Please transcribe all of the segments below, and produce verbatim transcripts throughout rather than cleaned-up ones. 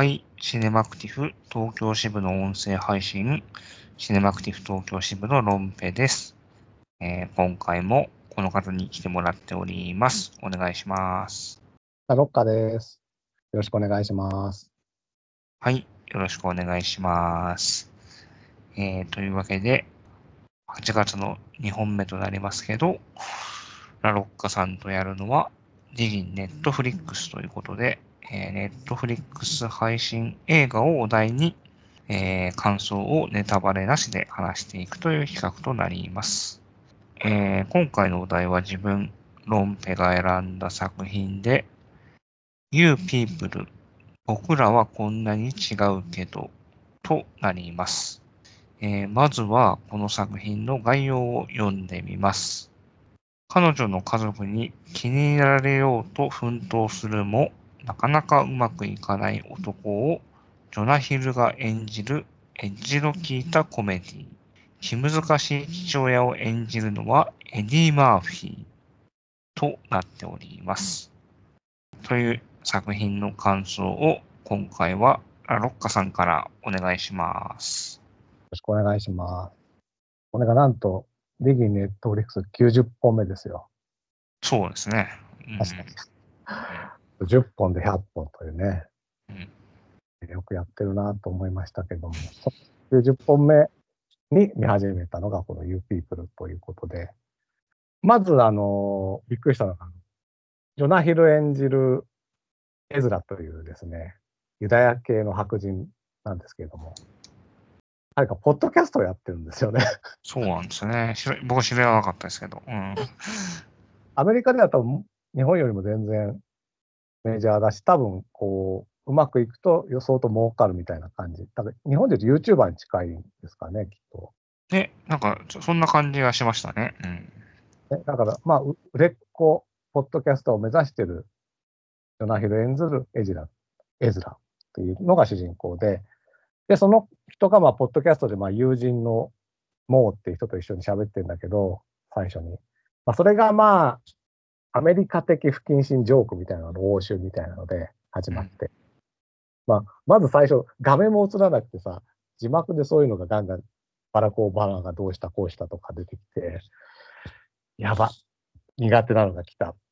はい、シネマクティフ東京支部の音声配信、シネマクティフ東京支部のロンペです、えー。今回もこの方に来てもらっております。お願いします。 ロッカです。よろしくお願いします。 はい、よろしくお願いします。えー、というわけで、はちがつのにほんめとなりますけど、ラロッカさんとやるのは、ディギンネットフリックスということで、えー、ネットフリックス配信映画をお題に、えー、感想をネタバレなしで話していくという企画となります。えー、今回のお題は自分、ロンペが選んだ作品で、You People 僕らはこんなに違うけど、となります。えー、まずはこの作品の概要を読んでみます。彼女の家族に気に入られようと奮闘するも、なかなかうまくいかない男を、ジョナヒルが演じるエッジの効いたコメディ。気難しい父親を演じるのはエディ・マーフィーとなっております。という作品の感想を今回はロッカさんからお願いします。 よろしくお願いします。これがなんと、ディギンネットフリックスきゅうじゅっぽんめですよ。 そうですね。うん、 確かに。じゅっぽんでひゃっぽんというね、 うん、 よくやってるなと思いましたけども、きゅうじゅっぽんめに見始めたのがこの You People ということで、まずあの、びっくりしたのが、ジョナヒル演じるエズラというですね、ユダヤ系の白人なんですけれども、彼がポッドキャストをやってるんですよね。 そうなんですね。僕は知らなかったですけど。うん、 アメリカでは多分日本よりも全然メジャーだし、多分こう、うまくいくと予想と儲かるみたいな感じ。多分日本で言うと YouTuber に近いんですかね、きっと。 ね、なんか、そんな感じがしましたね。うん。 ね、だから、まあ、売れっ子、ポッドキャスターを目指してる、ジョナヒル演ずるエジラ、エズラっていうのが主人公で、で、その人が、まあ、ポッドキャストで、まあ、友人のモーっていう人と一緒に喋ってるんだけど、最初に。まあ、それが、まあ、アメリカ的不謹慎ジョークみたいなの、応酬みたいなので始まって。うん、まあ、まず最初、画面も映らなくてさ、字幕でそういうのがガンガン、バラコーバラがどうしたこうしたとか出てきて、やば、苦手なのが来た。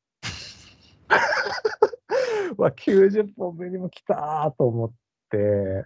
わ、きゅうじゅっぽんめにも来たと思って、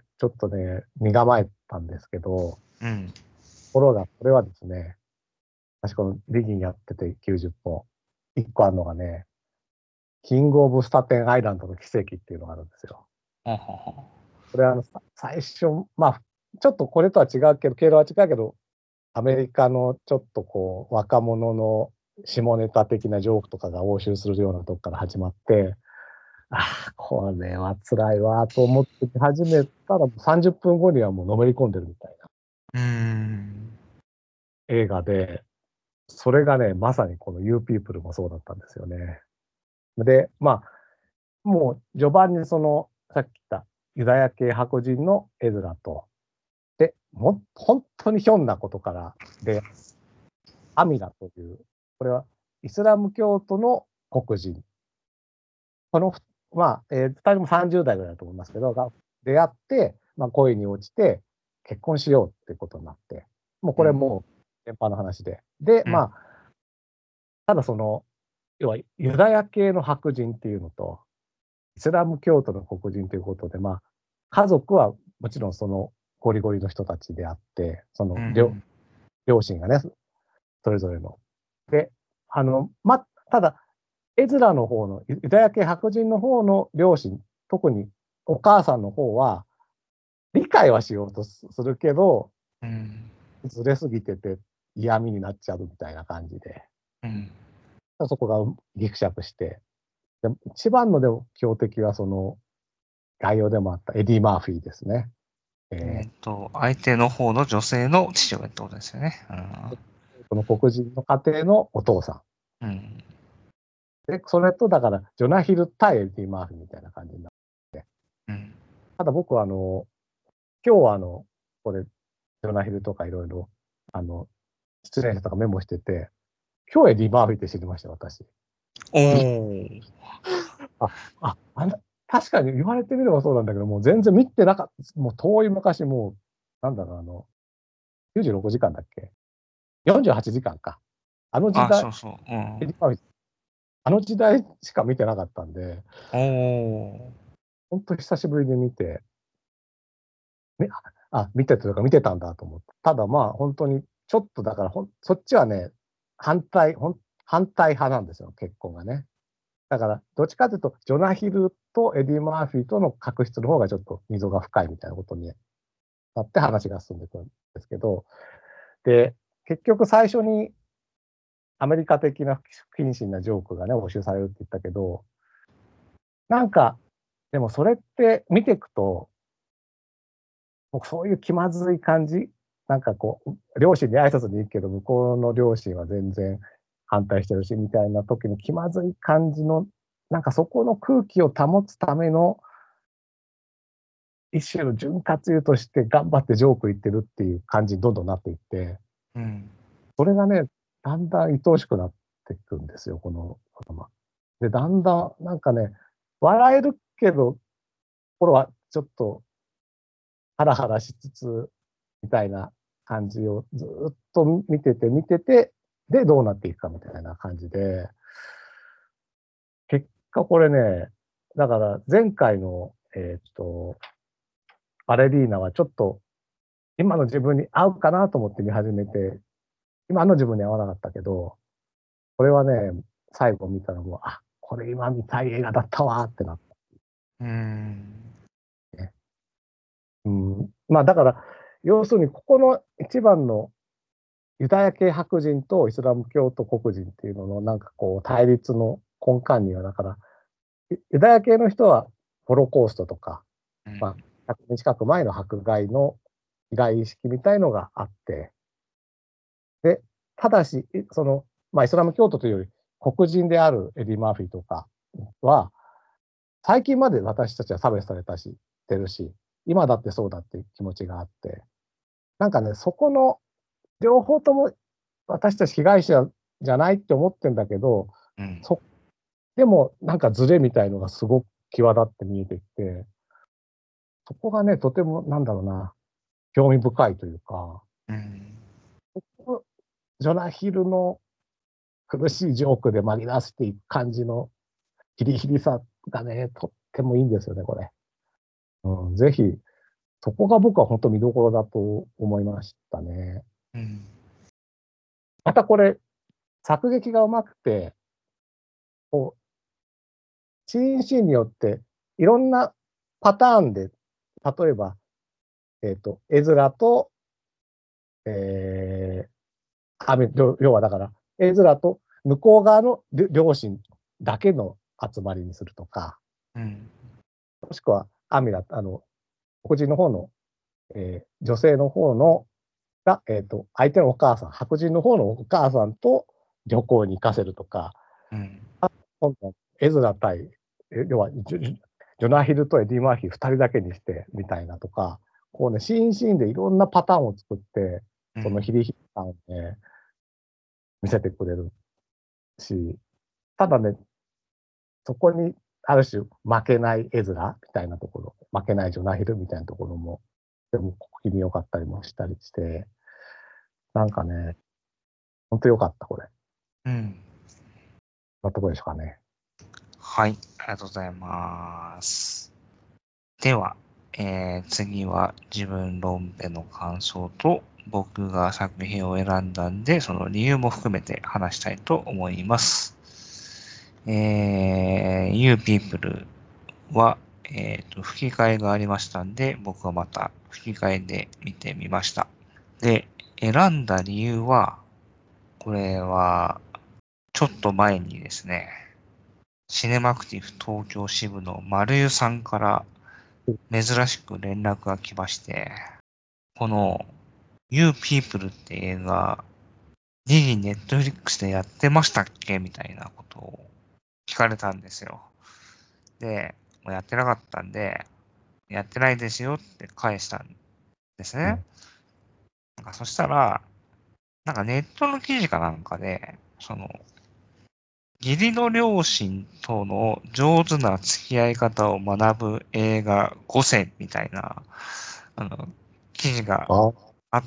ちょっとね、身構えたんですけど、 うん、 ところが、これはですね、私このディギンやっててきゅうじゅっぽん。いっこあるのがね、キングオブスタテンアイランドの奇跡っていうのがあるんですよ。 はははこれはあの、最初、まあ、ちょっとこれとは違うけど、経路は違うけど、アメリカのちょっとこう、若者の下ネタ的なジョークとかが応酬するようなとこから始まって、ああ、これは辛いわと思って始めたら、さんじゅっぷんごにはもうのめり込んでるみたいな。 うーん。 映画で、それがね、まさにこの You People もそうだったんですよね。で、まあ、もう序盤にその、さっき言ったユダヤ系白人のエズラと、で、も本当にひょんなことから、で、アミラという、これはイスラム教徒の黒人。この、まあ、えー、ふたりもさんじゅう代ぐらいだと思いますけど、が出会って、まあ、恋に落ちて、結婚しようっていうことになって、もうこれもう、全般の話で。で、 うん、 まあ、ただその、要はユダヤ系の白人っていうのと、イスラム教徒の黒人ということで、まあ、家族はもちろんそのゴリゴリの人たちであって、その両、両親がね、それぞれの。で、あの、ま、ただ、エズラの方の、ユダヤ系白人の方の両親、特にお母さんの方は、理解はしようとするけど、 うん、 ずれすぎてて嫌味になっちゃうみたいな感じで、 うん、 そこがギクシャクして、で一番のでも強敵はその概要でもあったエディ・マーフィーですね。 えっと、相手の方の女性の父親ってことですよね。 この黒人の家庭のお父さん。うん。 で、それとだから、ジョナヒル対エディ・マーフィーみたいな感じになって。 うん。 ただ僕はあの、今日はあの、これ、ジョナヒルとかいろいろ、あの、出演者とかメモしてて、今日エディ・マーフィーって知りました、私。 おー。 あ、あ、あの、 確かに言われてみればそうなんだけど、もう全然見てなかった。もう遠い昔、もう、なんだろう、あの、きゅうじゅうろくじかんだっけ ?よんじゅうはち 時間か。あの時あ、そ代、 うそう。うん。 あの時代しか見てなかったんで、 おー。 本当久しぶりに見て、ね、あ、見てというか見てたんだと思って。ただまあ本当に、ちょっとだからほん、そっちはね、反対、ほん反対派なんですよ、結婚がね。だから、どっちかというと、ジョナヒルとエディ・マーフィーとの確執の方がちょっと溝が深いみたいなことになって話が進んでいくんですけど、で、結局最初にアメリカ的な不謹慎なジョークがね、募集されるって言ったけど、なんか、でもそれって見ていくと、僕そういう気まずい感じ、なんかこう、両親に挨拶に行くけど、向こうの両親は全然反対してるし、みたいな時の気まずい感じの、なんかそこの空気を保つための、一種の潤滑油として頑張ってジョーク言ってるっていう感じにどんどんなっていって、 うん。 それがね、だんだん愛おしくなっていくんですよ、このドラマ。で、だんだん、なんかね、笑えるけど、これはちょっとハラハラしつつ、みたいな感じをずっと見てて、見てて、で、どうなっていくかみたいな感じで、結果これね、だから前回の、えっと、バレリーナはちょっと今の自分に合うかなと思って見始めて、今の自分に合わなかったけど、これはね、最後見たらもう、あ、これ今見たい映画だったわーってなっうん。 たね。うん。まあだから、要するにここの一番のユダヤ系白人とイスラム教徒黒人っていうののなんかこう対立の根幹には、だから、ユユダヤ系の人はホロコーストとか、 うん。 まあ、ひゃくねん近く前の迫害の被害意識みたいのがあって、で、ただし、いその、まあ、イスラム教徒というより、黒人であるエディ・マーフィーとかは、最近まで私たちは差別されたし、てるし、今だってそうだっていう気持ちがあって、なんかね、そこの両方とも私たち被害者じゃないって思ってんだけど、 うん。 そ、でもなんかズレみたいのがすごく際立って見えてきて、そこがね、とてもなんだろうな、興味深いというか、 うん。 ジョナヒルの苦しいジョークで紛らわせていく感じのヒリヒリさがね、とってもいいんですよね、これ。うん、ぜひ、そこが僕は本当見どころだと思いましたね。 うん。 またこれ、作劇がうまくて、こう、シーンシーンによって、いろんなパターンで、例えば、えっと、絵面と、えー、あみ要要はだから、絵面と向こう側の両両親だけの集まりにするとか、 うん。 もしくは、アミラ、あの、黒人の方の、えー女性の方のが、えっと、相手のお母さん、白人の方のお母さんと旅行に行かせるとか、 うん。 今度、エズラ対、え要はジョ、ジョナヒルとエディ・マーフィー二人だけにして、みたいなとか、こうね、シーンシーンでいろんなパターンを作って、 うん。 そのヒリヒリ感をね、見せてくれるし、ただね、そこにある種負けない絵面みたいなところ、負けないジョナヒルみたいなところも、でも小気味良かったりもしたりして、なんかね、本当良かった、これ。 うん。 なところでしょうかね。 はい。ありがとうございます。では、えー次は自分論での感想と僕が作品を選んだんで、その理由も含めて話したいと思います。えー、You People は、えーと、吹き替えがありましたんで、僕はまた吹き替えで見てみました。で、選んだ理由は、これは、ちょっと前にですね、シネマクティブ東京支部の丸湯さんから珍しく連絡が来まして、この You People って映画、ギリネットフリックスでやってましたっけみたいなことを聞かれたんですよ。で、もうやってなかったんで、やってないですよって返したんですね。 うん。 なんかそしたら、なんかネットの記事かなんかで、その、 義理の両親との上手な付き合い方を学ぶ映画ごせんみたいな、あの、記事があ、 あって、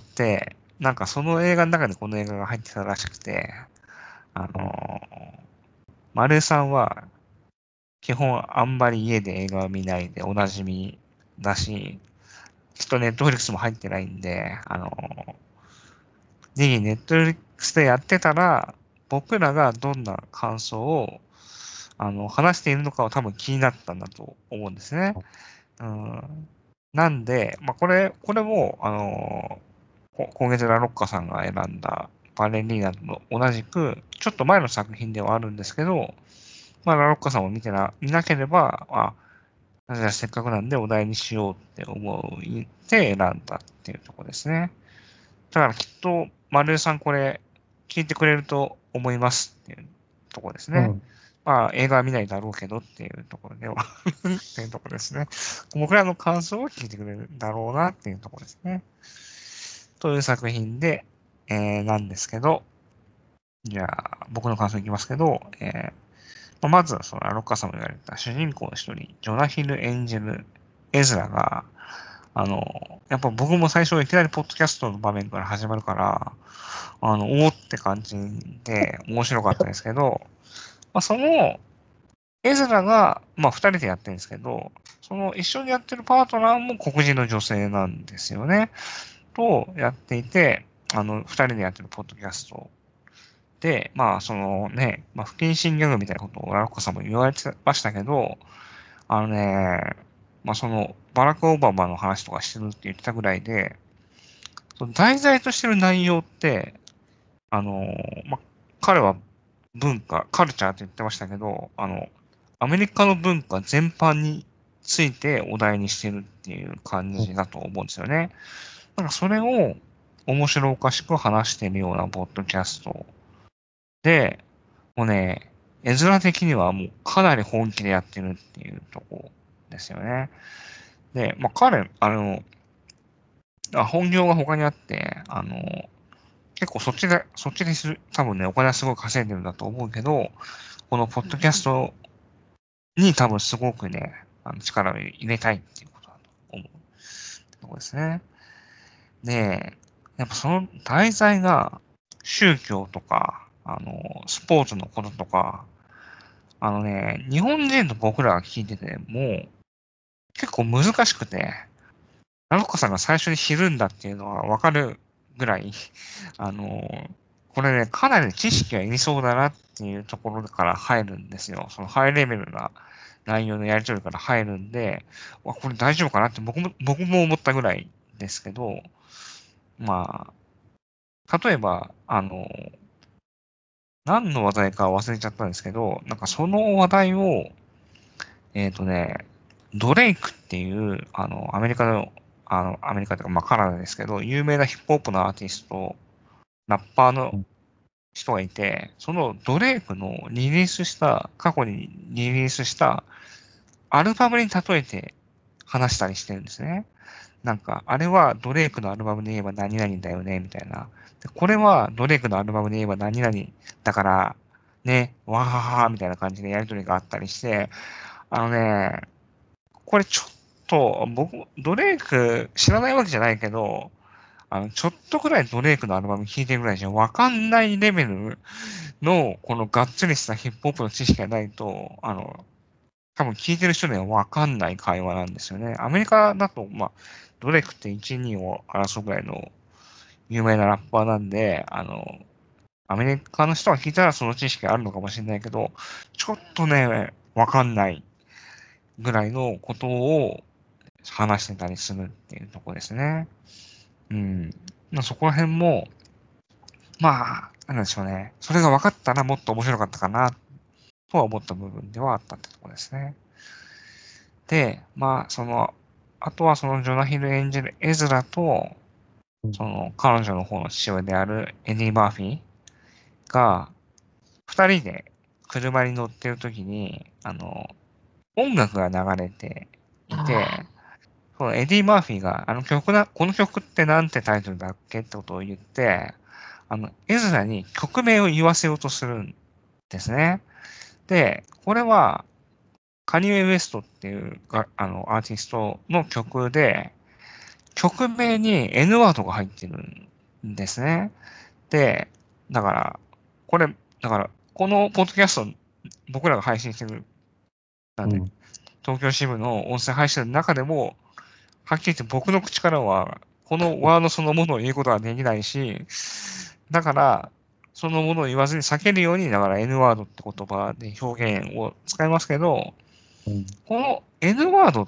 なんかその映画の中にこの映画が入ってたらしくて、あの、丸さんは基本あんまり家で映画を見ないでおなじみだし、きっとネットフリックスも入ってないんで、あの、ぜひネットフリックスでやってたら、僕らがどんな感想をあの話しているのかは多分気になったんだと思うんですね。うん、なんで、まあ、これ、これも、あの、こ今月ラロッカさんが選んだバレリーナと同じく、ちょっと前の作品ではあるんですけど、まあ、ラロッカさんを見てな、見なければ、あ、じゃあせっかくなんでお題にしようって思って選んだっていうところですね。だからきっと、丸井さんこれ聞いてくれると思いますっていうところですね。 うん。 まあ映画は見ないだろうけどっていうところではっていうところですね。僕らの感想を聞いてくれるだろうなっていうところですね。という作品で、えー、なんですけど、じゃあ僕の感想いきますけど、えーまあ、まずはそのアロッカさんも言われた主人公の一人、ジョナヒル演じるエズラが、あの、やっぱ僕も最初いきなりポッドキャストの場面から始まるから、あの、おおって感じで面白かったですけど、まあ、そのエズラが、まあ、二人でやってるんですけど、その一緒にやってるパートナーも黒人の女性なんですよね。とやっていて、あの、二人でやってるポッドキャストで、まあ、そのね、まあ、不謹慎ギャグみたいなことをラロッカさんも言われてましたけど、あのね、まあ、その、バラク・オバマの話とかしてるって言ってたぐらいで、その題材としてる内容って、あの、まあ、彼は文化、カルチャーって言ってましたけど、あの、アメリカの文化全般についてお題にしてるっていう感じだと思うんですよね。なんかそれを面白おかしく話してるようなポッドキャストで、もうね、絵面的にはもうかなり本気でやってるっていうとこですよね。で、まあ彼、あの、あ本業が他にあって、あの、結構そっちで、そっちでする、多分ね、お金はすごい稼いでるんだと思うけど、このポッドキャストに多分すごくね、あの力を入れたいっていうことだと思うところですね。で、やっぱその題材が宗教とか、あの、スポーツのこととか、あのね、日本人と僕らが聞いてても結構難しくて、ナロコさんが最初に知るんだっていうのはわかるぐらい、あの、これね、かなり知識がいりそうだなっていうところから入るんですよ。そのハイレベルな内容のやり取りから入るんで、わ、これ大丈夫かなって僕も、僕も思ったぐらいですけど、まあ、例えば、あの、何の話題か忘れちゃったんですけど、なんかその話題を、えっとね、ドレイクっていう、あの、アメリカの、あの、アメリカというか、まあカナダですけど、有名なヒップホップのアーティスト、ラッパーの人がいて、そのドレイクのリリースした、過去にリリースしたアルバムに例えて話したりしてるんですね。なんか、あれはドレイクのアルバムで言えば何々だよね、みたいな。でこれはドレイクのアルバムで言えば何々だから、ね、わははは、みたいな感じでやりとりがあったりして、あのね、これちょっと、僕、ドレイク知らないわけじゃないけど、あの、ちょっとくらいドレイクのアルバム聴いてるぐらいじゃわかんないレベルの、このがっつりしたヒップホップの知識がないと、あの、多分聞いてる人にはわかんない会話なんですよね。アメリカだと、まあ、ドレイクっていち、にを争うぐらいの有名なラッパーなんで、あの、アメリカの人が聞いたらその知識があるのかもしれないけど、ちょっとね、わかんないぐらいのことを話してたりするっていうところですね。うん。まあ、そこら辺も、まあ、なんでしょうね。それが分かったらもっと面白かったかな、とは思った部分ではあったってところですね。で、まあ、その、あとはそのジョナヒル演じるエズラと、 うん。 その彼女の方の父親であるエディ・バーフィーが、二人で車に乗ってる時に、あの、音楽が流れていて、そのエディ・マーフィーが、あの曲だ、この曲ってなんてタイトルだっけってことを言って、あの、エズラに曲名を言わせようとするんですね。で、これは、カニエ・ウェストっていうがあのアーティストの曲で、曲名に N ワードが入ってるんですね。で、だから、これ、だから、このポッドキャスト、僕らが配信してる、なんで、 うん。 東京支部の音声配信の中でも、はっきり言って僕の口からは、このワードそのものを言うことはできないし、だから、そのものを言わずに避けるように、だから N ワードって言葉で表現を使いますけど、 うん。 この N ワードって、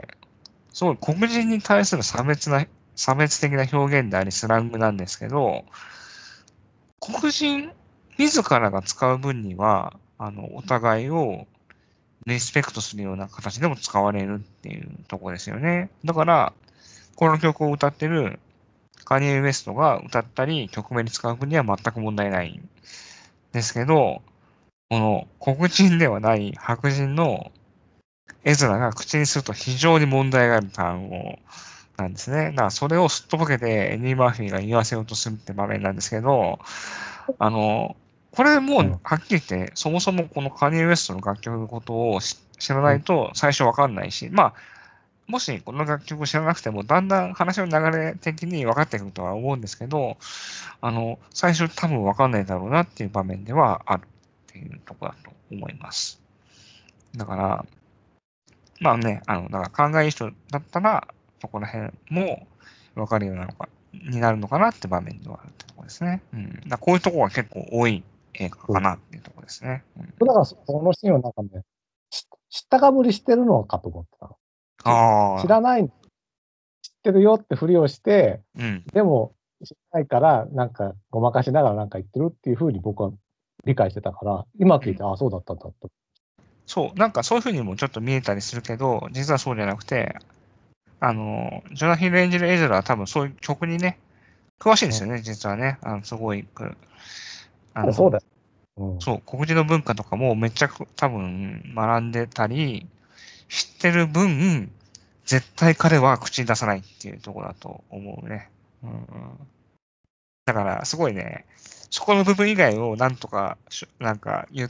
すごい黒人に対する差別な、差別的な表現であり、スラングなんですけど、黒人自らが使う分には、あの、お互いをリスペクトするような形でも使われるっていうところですよね。だから、この曲を歌ってるカニエ・ウェストが歌ったり、曲名に使う分には全く問題ないんですけど、この黒人ではない白人のエズラが口にすると非常に問題がある単語なんですね。だからそれをすっとぼけてエディ・マーフィーが言わせようとするって場面なんですけど、あの、これもううん。 はっきり言って、そもそもこのカニエ・ウェストの楽曲のことを知知らうん。 ないと最初わかんないし、まあ、もしこの楽曲を知らなくても、だんだん話の流れ的に分かってくるとは思うんですけど、あの、最初多分分かんないだろうなっていう場面ではあるっていうところだと思います。だから、まあね、あの、だから考えいい人だったら、そこら辺も分かるようなのか、になるのかなって場面ではあるってところですね。うん。だからこういうところが結構多い映画かそう。 なっていうところですね。うん、 だから、そのシーンはなんかね、知知ったかぶりしてるのかと思ってたの。し知ああ、 らない、知ってるよってふりをして、 うん。 でも、知らないから、なんか、ごまかしながらなんか言ってるっていう風に僕は理解してたから、今うん。 聞いて、ああ、そうだったんだと。 そう、なんかそういうふうにもちょっと見えたりするけど、実はそうじゃなくて、あの、ジョナヒル演じるエズラは多分そういう曲にね、詳しいんでうん。 すよね、実はね。あの、すごい、くあの、 そうだよ。うん。 そう、黒人の文化とかもめっちゃく多分学んでたり、知ってる分、絶対彼は口に出さないっていうところだと思うね。うんうん、だから、すごいね、そこの部分以外をなんとかし、なんか言って、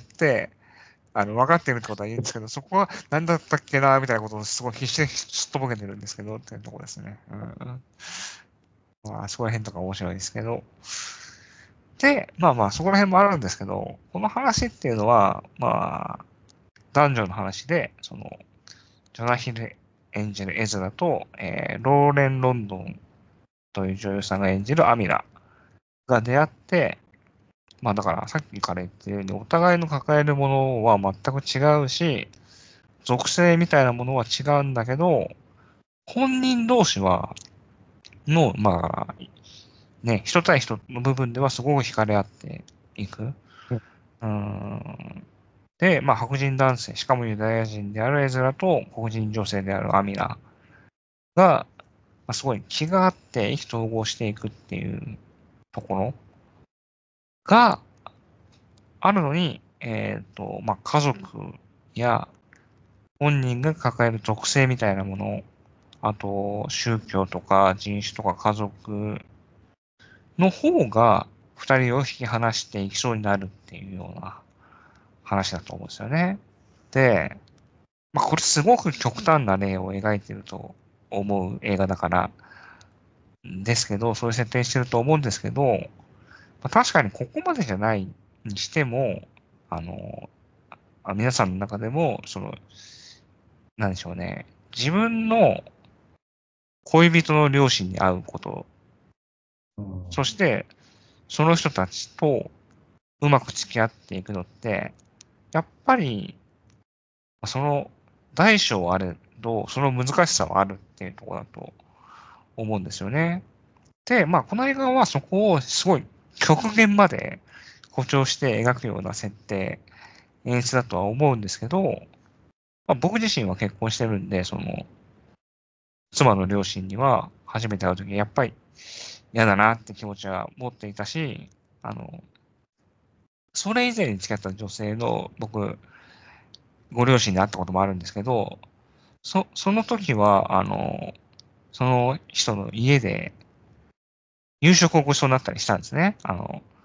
あの、分かってるってことは言うんですけど、そこは何だったっけな、みたいなことをすごい必死ですっとぼけてるんですけど、っていうところですね。うんうん。まあ、そこら辺とか面白いですけど。で、まあまあ、そこら辺もあるんですけど、この話っていうのは、まあ、男女の話で、その、ジョナヒル演じるエズラと、えー、ローレン・ロンドンという女優さんが演じるアミラが出会って、まあだからさっきから言ってるように、お互いの抱えるものは全く違うし、属性みたいなものは違うんだけど、本人同士は、の、まあ、ね、人対人の部分ではすごく惹かれ合っていく。 うん。 うーん。で、まあ、白人男性、しかもユダヤ人であるエズラと黒人女性であるアミラが、まあ、すごい気があって意気投合していくっていうところがあるのに、えっと、まあ、家族や本人が抱える属性みたいなもの、あと、宗教とか人種とか家族の方が二人を引き離していきそうになるっていうような話だと思うんですよね。で、まあ、これすごく極端な例を描いてると思う映画だから、ですけど、そういう設定してると思うんですけど、まあ、確かにここまでじゃないにしても、あの、あ皆さんの中でも、その、なんでしょうね、自分の恋人の両親に会うこと、 うん。 そして、その人たちとうまく付き合っていくのって、やっぱり、その大小あれど、その難しさはあるっていうところだと思うんですよね。で、まあ、この映画はそこをすごい極限まで誇張して描くような設定、演出だとは思うんですけど、まあ、僕自身は結婚してるんで、その、妻の両親には初めて会うとき、やっぱり嫌だなって気持ちは持っていたし、あの、それ以前に付き合った女性の僕、ご両親に会ったこともあるんですけど、そ、その時は、あの、その人の家で夕食をごちそうになったりしたんですね。あの、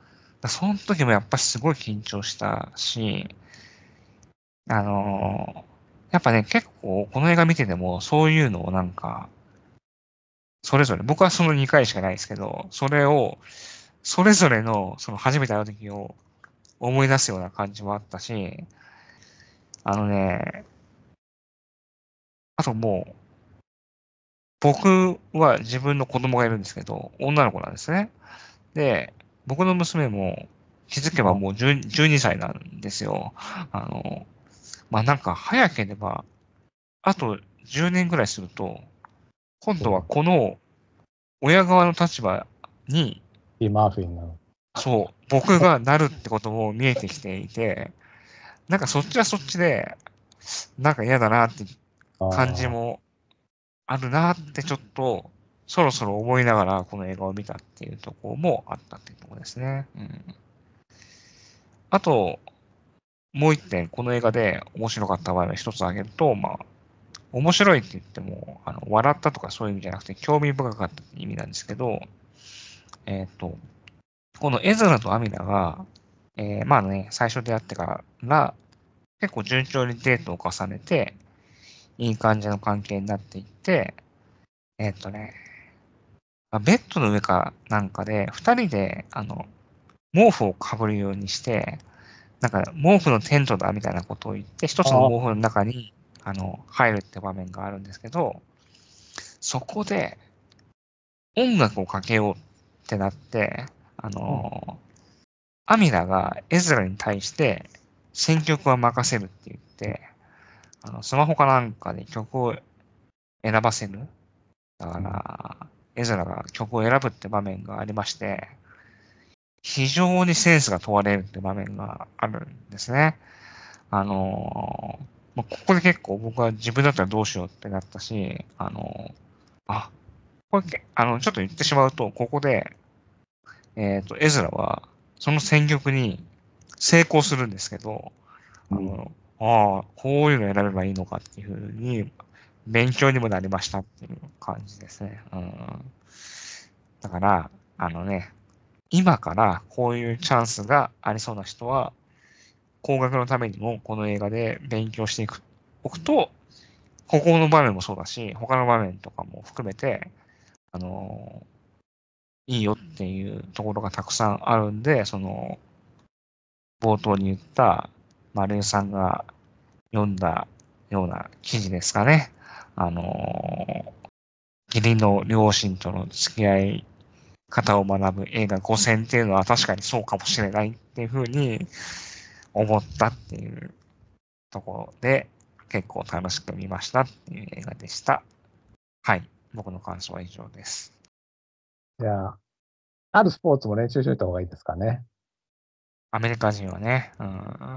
その時もやっぱすごい緊張したし、あのーやっぱね、結構この映画見てても、そういうのをなんか、それぞれ、僕はそのにかいしかないですけど、それを、それぞれの、その初めて会う時を思い出すような感じもあったし、あのね、あともう、僕は自分の子供がいるんですけど、女の子なんですね。で、僕の娘も気づけばもうじゅうじゅうにさいなんですよ。あの、まあ、なんか早ければ、あとじゅうねんぐらいすると、今度はこの親側の立場に、 ィマーフィーになる。 そう、僕がなるってことも見えてきていて、なんかそっちはそっちで、なんか嫌だなって感じあもあるなってちょっと、そろそろ思いながらこの映画を見たっていうところもあったっていうところですね。うん。あと、もう一点、この映画で面白かった場合は一つ挙げると、まあ、面白いって言っても、あの、笑ったとかそういう意味じゃなくて、興味深かったって意味なんですけど、えっと、このエズラとアミナが、えーまあね、最初出会ってから結構順調にデートを重ねて、いい感じの関係になっていって、えっとね、まあベッドの上かなんかで、二人で、あの、毛布をかぶるようにして、なんか毛布のテントだみたいなことを言って、一つのあ、あ毛布の中に、あの、入るって場面があるんですけど、そこで音楽をかけようってなって、ああ、うんの、アミラがエズラに対して選曲は任せるって言って、あの、スマホかなんかで曲を選ばせる。だかうん。 ら、エズラが曲を選ぶって場面がありまして、非常にセンスが問われるって場面があるんですね。あのーまあ、ここで結構僕は自分だったらどうしようってなったし、あのーあ、これけ、あの、ちょっと言ってしまうと、ここで、えっと、エズラは、その選曲に成功するんですけど、 うん。 あの、ああ、こういうの選べばいいのかっていうふうに、勉強にもなりましたっていう感じですね。うん。だから、あのね、今からこういうチャンスがありそうな人は、工学のためにもこの映画で勉強していく、おくと、ここの場面もそうだし、他の場面とかも含めて、あのいいよっていうところがたくさんあるんで、その、冒頭に言った、丸井さんが読んだような記事ですかね。あの義理の両親との付き合い方を学ぶ映画ごせんっていうのは確かにそうかもしれないっていうふうに思ったっていうところで、結構楽しく見ましたっていう映画でした。はい。僕の感想は以上です。 じゃあ、あるスポーツも練習しといた方がいいですかね。 アメリカ人はね、うん。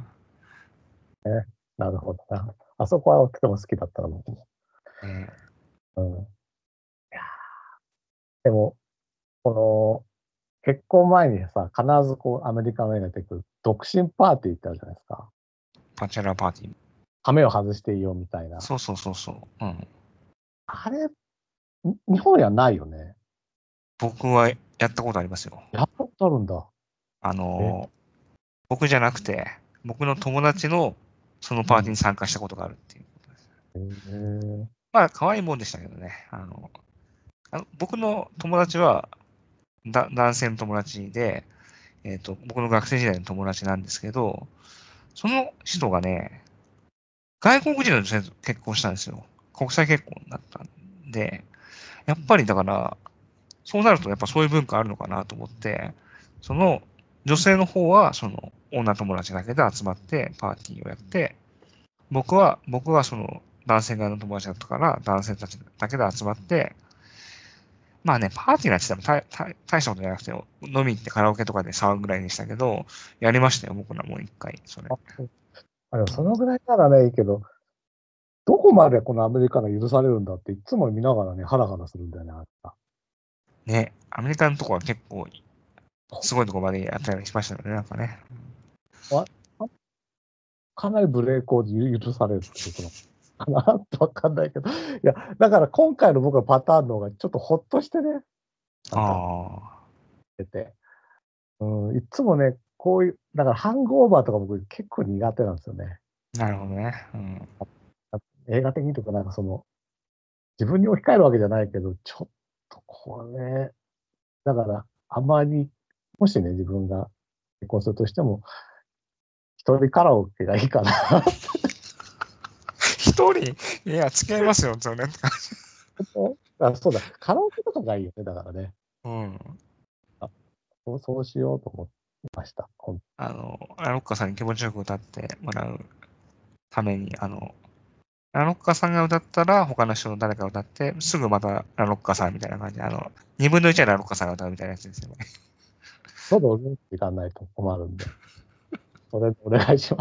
ね、なるほどな。あそこはとても好きだったの僕も。 ね、 うん。いやでも、この、結婚前にさ、必ずこう、アメリカの映画に出てくる、独身パーティーってあるじゃないですか。 バチェラーパーティー。 羽目を外していいよみたいな。 そうそうそうそう。うん。 あれ、に日本にはないよね。 僕はやったことありますよ。 やったことあるんだ。 あえ、 の、僕じゃなくて、僕の友達のそのパーティーうん。 に参加したことがあるっていうことです。 えー、 まあ、可愛いもんでしたけどね。あの、あの僕の友達はだ男性の友達で、えっと、僕の学生時代の友達なんですけど、その人がね、外国人の女性と結婚したんですよ。国際結婚だったんで、やっぱりだから、そうなるとやっぱそういう文化あるのかなと思って、その女性の方はその女友達だけで集まってパーティーをやって、僕は、僕はその男性側の友達だったから男性たちだけで集まって、まあね、パーティーなんて言っても大大大したことじゃなくて、飲み行ってカラオケとかで騒ぐぐらいでしたけど、やりましたよ、僕らもう一回、それ。 あ、あでもそのぐらいならね、いいけど、どこまでこのアメリカが許されるんだっていつも見ながらね、ハラハラするんだよね、あれが。 ね、アメリカのとこは結構すごいとこまでやったりしましたよね、なんかね。 わかなりブレークを許されるってことなのかなってわかんないけど。いや、だから今回の僕のパターンの方がちょっとほっとしてね、なんかああ。 出て。 うん、いつもね、こういう、だからハングオーバーとか僕結構苦手なんですよね。 なるほどね。うん。 あ映画的にとか、なんかその、自分に置き換えるわけじゃないけど、ちょっとこれ、だから、あまり、もしね、自分が結婚するとしても、一人カラオケがいいかな。 一人、いや、付き合いますよ、それ。 あ、そうだ、カラオケとかがいいよね、だからね。 うん。 あ、そう、そうしようと思いました。ほんあの、ラロッカさんに気持ちよく歌ってもらうために、あの、ラロッカさんが歌ったら、他の人の誰かが歌って、すぐまたラロッカさんみたいな感じで、あの、二分の一はラロッカさんが歌うみたいなやつですよね。 喉潤っていかないと困るんで、それでお願いします。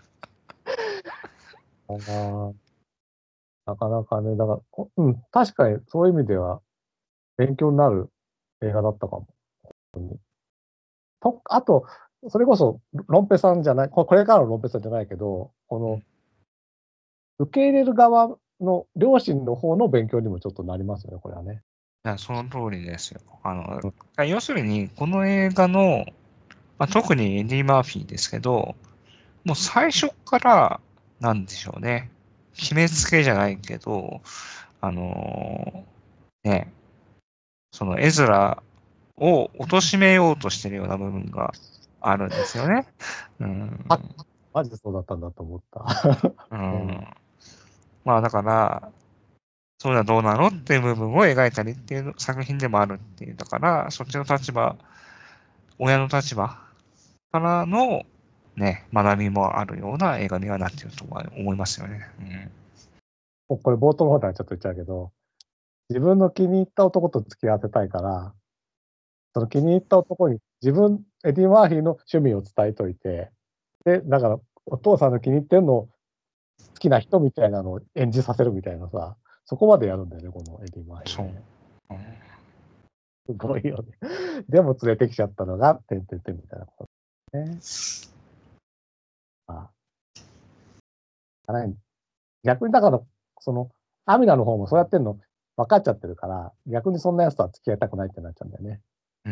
あーなかなかね、だから、こうん、確かにそういう意味では勉強になる映画だったかも。と、あと、それこそ、ロンペさんじゃない、ここれからのロンペさんじゃないけど、こうん。いの、受け入れる側の両親の方の勉強にもちょっとなりますよね、これはね。 や、その通りですよ。あの、 うん、 要するに、この映画の、まあ、特にエディ・マーフィーですけど、もう最初から、なんでしょうね。決めつけじゃないけど、あのーね、その絵面を貶めようとしてるような部分があるんですよね。うあ、 ん。 マジでそうだったんだと思った。 ううん、 ん。まあだから、そういうのはどうなのっていう部分を描いたりっていう作品でもあるっていう。だから、そっちの立場、親の立場からのね、学びもあるような映画にはなっているとは思いますよね。うん。 もうこれ冒頭の方ではちょっと言っちゃうけど、自分の気に入った男と付き合わせたいから、その気に入った男に自分、エディ・マーフィーの趣味を伝えといて、で、だからお父さんの気に入ってるのを好きな人みたいなのを演じさせるみたいなさ、そこまでやるんだよね、このエディ・マーフィーそう。 ね。 うん。 すごいよね。でも連れてきちゃったのが、てんてんてんみたいなことね。ああ、ね逆にだから、その、アミナの方もそうやってんの分かっちゃってるから、逆にそんなやつとは付き合いたくないってなっちゃうんだよね。 うん。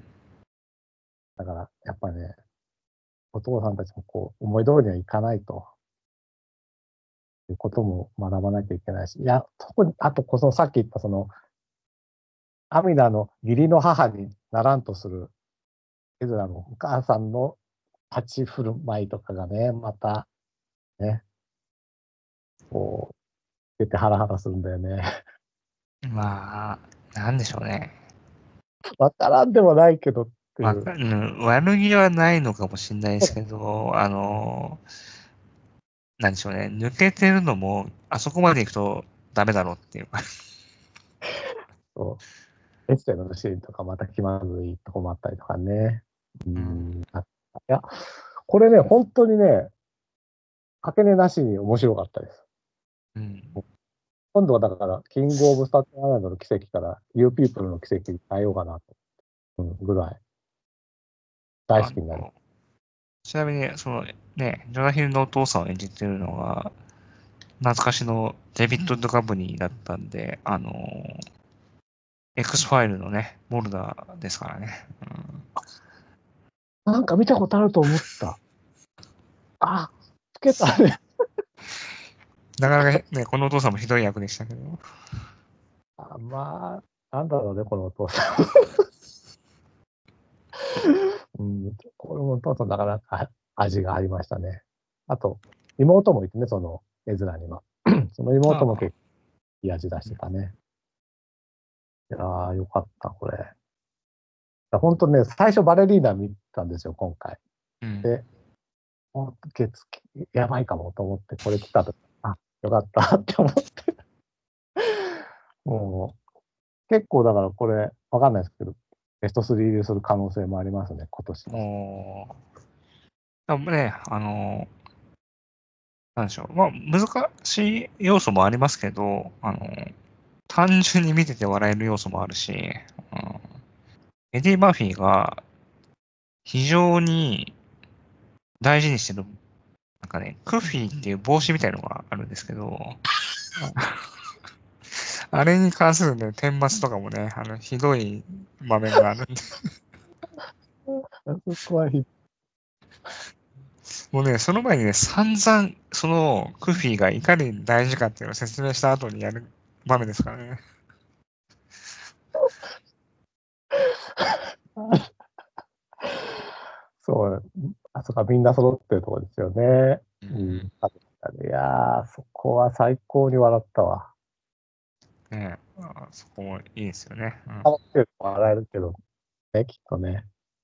だから、やっぱね、お父さんたちもこう、思い通りにはいかないということも学ばなきゃいけないし、いや、特に、あとこそさっき言ったその、アミナの義理の母にならんとする、エズラのお母さんの立ち振る舞いとかがね、また、ね、こう、出てハラハラするんだよね。 まあ、なんでしょうね。 わからんでもないけどっていう。 わか、うん、悪気はないのかもしれないですけど、あの、なんでしょうね。抜けてるのも、あそこまで行くとダメだろうっていうか。 そう、エステのシーンとかまた気まずいとこもあったりとかね。ううん。 ん。あいや、これね、本当にね、かけねなしに面白かったです。 うん。 今度はだから、キングオブスタートアイランドの奇跡から、ユーピープルの奇跡に変えようかなと、うん、ぐらい大好きになりまあの、ちなみに、そのね、ジョナヒルのお父さんを演じてるのが、懐かしのデビッド・ドカブニーだったんで、あの、X ファイルのね、モルダーですからね。 す。なんか見たことあると思った。あ、つけたね。 なかなかね、このお父さんもひどい役でしたけど。 あ、まあ、なんだろうね、このお父さん。うん、これもお父さんなかなか味がありましたね。あと、妹もいてね、その、絵面には。その妹もああ、 結構いい味出してたね。いやー、よかった、これ。本当ね、最初バレリーナ見たんですよ、今回。 うん。 で、ほんと月、やばいかもと思って、これ来たと、あ、よかったって思って。もう、結構だからこれ、わかんないですけど、ベストスリー入りする可能性もありますね、今年の。 おー。でもね、あの、なんでしょう。まあ、難しい要素もありますけど、あの、単純に見てて笑える要素もあるし、うん、エディ・マーフィーが非常に大事にしてる、なんかね、クフィーっていう帽子みたいのがあるんですけど、あれに関するね、顛末とかもね、あの、ひどい場面があるんで、 そこはひもうね、その前にね、散々、その、クフィがいかに大事かっていうのを説明した後にやる場面ですからね。 そう、あそこはみんな揃ってるところですよね。 ううん。 ん。 いやー、そこは最高に笑ったわ。 ねあそこもいいですよね。うん。 笑ってる笑えるけど、ね、きっとね。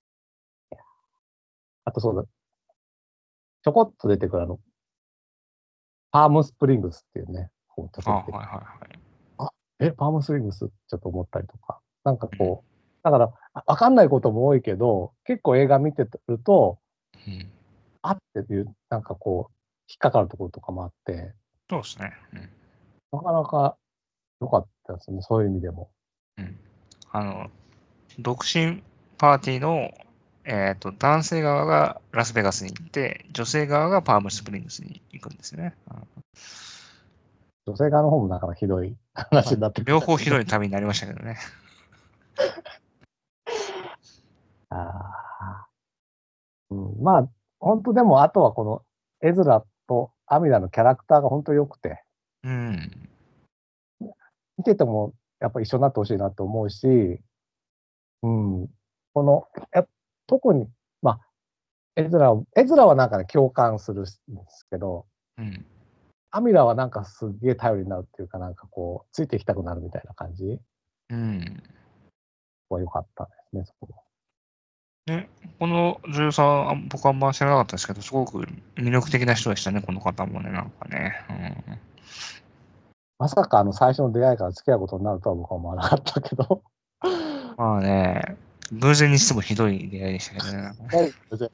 あとそうだ、ちょこっと出てくるあの、パームスプリングスっていうね、こうちょっあ、 と出てきて、 はいはいはい。 あ、え、パームスプリングスってちょっと思ったりとか、なんかうん。 こう、だから、あわかんないことも多いけど、結構映画見てると、 うん。 あっていう、なんかこう、引っかかるところとかもあって、 そうですね。 なかなか良かったですね、そういう意味でも。 うん。うん。あの、独身パーティーの、えっと、男性側がラスベガスに行って、女性側がパームスプリングスに行くんですよね。うん女性側の方もなかなかひどいまあ、 話になってく両方ひるんだけど。 どい旅になりましたけどね。 ああ、うん、まあ、本当でも、あとはこの、エズラとアミラのキャラクターが本当良くて、 うん。 見ててもやっぱ一緒になってほしいなと思うし、うん、この、や特に、まあ、エズラを、エズラはなんかね、共感するんですけど、 うん。 アミラはなんかすっげえ頼りになるっていうか、なんかこう、ついていきたくなるみたいな感じうん。 は良かったですね、そこね、この女優さん、あ僕はあんま知らなかったですけど、すごく魅力的な人でしたね、この方もね、なんかね。 まさかあの最初の出会いから付き合うことになるとは僕は思わなかったけど。 うん、まあね、偶然にしてもひどい出会いでしたけどね。なんかね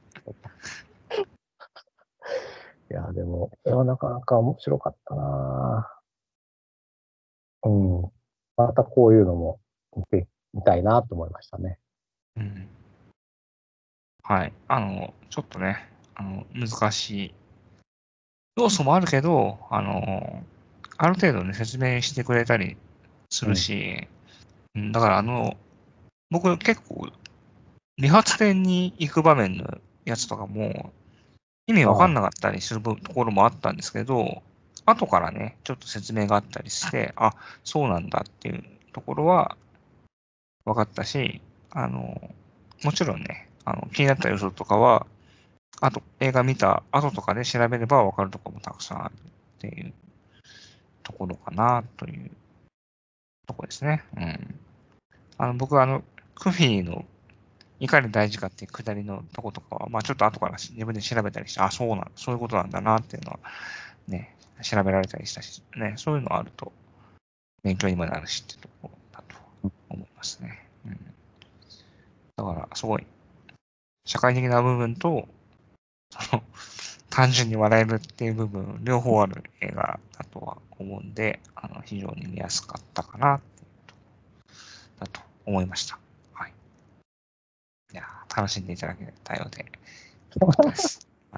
いや、でも、いや、なかなか面白かったなぁ。うん。またこういうのも見てみたいなと思いましたね。 うん、はい。あの、ちょっとね、あの、難しい要素もあるけど、あの、ある程度ね、説明してくれたりするうん。 し、うん、だからあの、僕結構、理髪店に行く場面のやつとかも、意味わかんああ、 なかったりするところもあったんですけど、後からね、ちょっと説明があったりして、あ、そうなんだっていうところは分かったし、あの、もちろんね、あの気になった要素とかは、あと映画見た後とかで調べれば分かるところもたくさんあるっていうところかなというところですね。うん。あの、僕はあの、クフィのいかに大事かっていうくだりのとことかは、まあちょっと後から自分で調べたりして、あ、そうなん、そういうことなんだなっていうのはね、調べられたりしたし、ね、そういうのあると勉強にもなるしってところだと思いますね。うん。だから、すごい、社会的な部分と、その、単純に笑えるっていう部分、両方ある映画だとは思うんで、あの、非常に見やすかったかな、だと思いました。はい。いや楽しんでいただけたようで、よかったです。はい。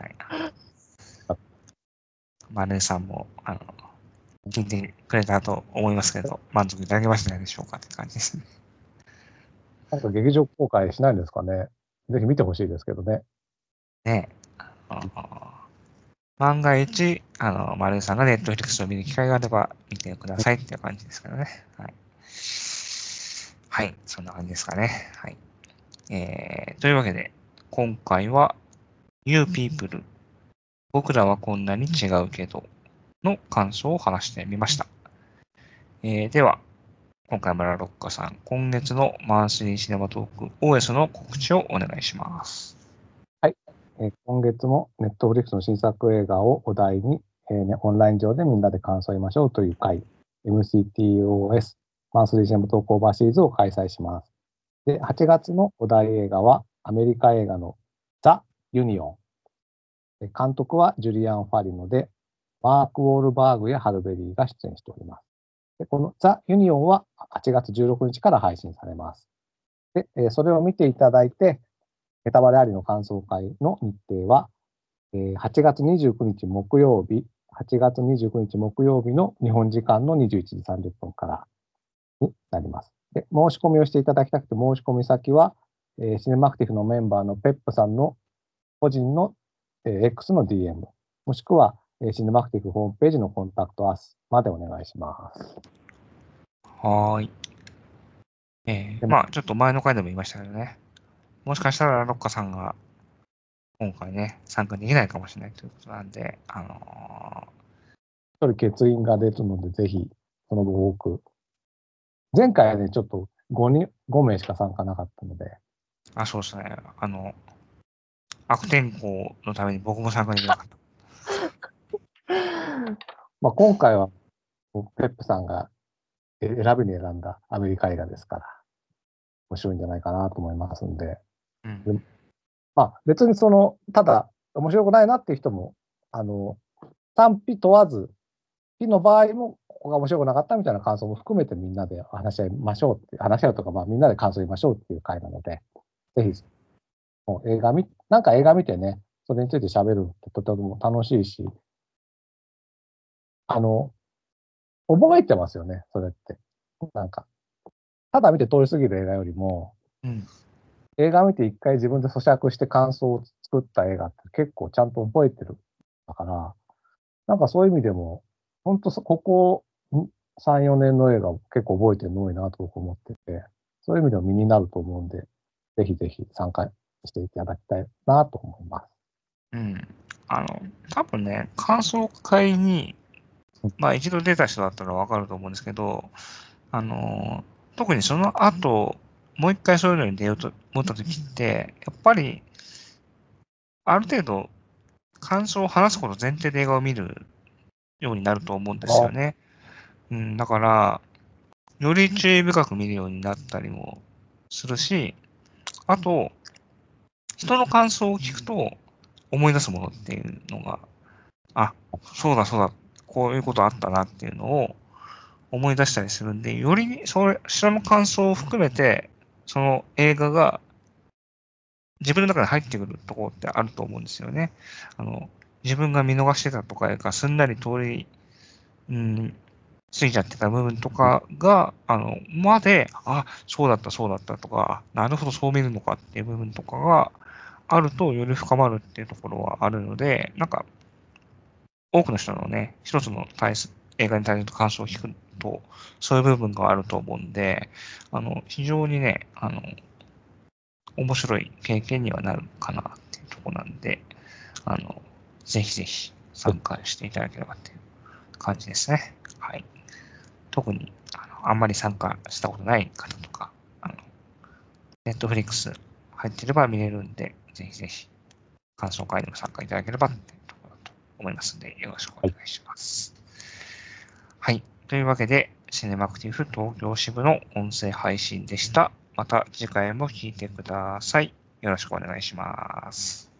マネーさんも、あの、聞いてくれたと思いますけど、満足いただけましたでしょうかって感じですね。 なんか劇場公開しないんですかね。ぜひ見てほしいですけどね。 ねえ。万が一、あの、マルさんがネットフリックスを見る機会があれば見てくださいっていう感じですけどね。はい。はい。そんな感じですかね。はい。えー、というわけで、今回は You People 僕らはこんなに違うけどの感想を話してみました。えー、では、今回もラロッカさん、今月のマンスリーシネマトーク オーエス の告知をお願いします。 はい。えー今月もネットフリックスの新作映画をお題に、えーね、オンライン上でみんなで感想を言いましょうという会、エムシーティーオーエス、マンスリーシネマトークオーバーシーズを開催します。で、はちがつのお題映画は、アメリカ映画のザ・ユニオン。で監督はジュリアン・ファリノで、マーク・ウォールバーグやハルベリーが出演しております。でこのザ・ユニオンははちがつじゅうろくにちから配信されます。で、えーそれを見ていただいて、ネタバレありの感想会の日程は、えーはちがつにじゅうくにち木曜日、はちがつにじゅうくにち木曜日の日本時間のにじゅういちじさんじゅっぷんからになります。で、申し込みをしていただきたくて、申し込み先は、 えーシネマクティフのメンバーのペップさんの個人の、えー X の ディーエム、もしくは、えーシネマクティフホームページのコンタクトアスまでお願いします。 はーい。えー、まあ、ちょっと前の回でも言いましたけどね。もしかしたらラロッカさんが今回ね、参加できないかもしれないということなんで、あの一人欠員が出るので、ぜひ、その分多く。前回はね、ちょっとごにん、ご名しか参加なかったので。 ー、あ、そうですね。あの、悪天候のために僕も参加できなかった。 まあ今回は、ペップさんが選びに選んだアメリカ映画ですから、面白いんじゃないかなと思いますんで。 うん、 でまあ別にその、ただ、面白くないなっていう人も、あの、賛否問わず、否の場合も、ここが面白くなかったみたいな感想も含めてみんなで話し合いましょうって、話し合うとか、まあみんなで感想言いましょうっていう回なので、ぜひ、もう映画見、なんか映画見てね、それについて喋るってとても楽しいし、あの、覚えてますよね、それって。なんか、ただ見て通り過ぎる映画よりも、 うん、 映画見て一回自分で咀嚼して感想を作った映画って結構ちゃんと覚えてる。だから、なんかそういう意味でも、本当ここさん、よねんの映画を結構覚えてるの多いなと僕思ってて、そういう意味でも身になると思うんで、ぜひぜひ参加していただきたいなと思います。 うん。あの、多分ね、感想会に、まあ一度出た人だったらわかると思うんですけど、あの、特にその後、もう一回そういうのに出ようと思った時って、やっぱり、ある程度、感想を話すこと前提で映画を見るようになると思うんですよあ、 ね。うん、だから、より注意深く見るようになったりもするし、あと、人の感想を聞くと思い出すものっていうのが、あ、そうだそうだ、こういうことあったなっていうのを思い出したりするんで、よりそれ、人の感想を含めて、その映画が自分の中に入ってくるところってあると思うんですよね。あの、自分が見逃してたとかがすんなり通り、うん、過ぎちゃってた部分とかが、あの、まで、あ、そうだった、そうだったとか、なるほど、そう見るのかっていう部分とかがあると、より深まるっていうところはあるので、なんか、多くの人のね、一つの対す映画に対する感想を聞くと、そういう部分があると思うんで、あの、非常にね、あの、面白い経験にはなるかなっていうところなんで、あの、ぜひぜひ参加していただければっていう感じですね。はい。特に、あの、あんまり参加したことない方とか、あの、ネットフリックス入ってれば見れるんで、ぜひぜひ感想会にも参加いただければっていうところだと思いますので、よろしくお願いします。はい。というわけで、シネマクティブ東京支部の音声配信でした。また次回も聞いてください。よろしくお願いします。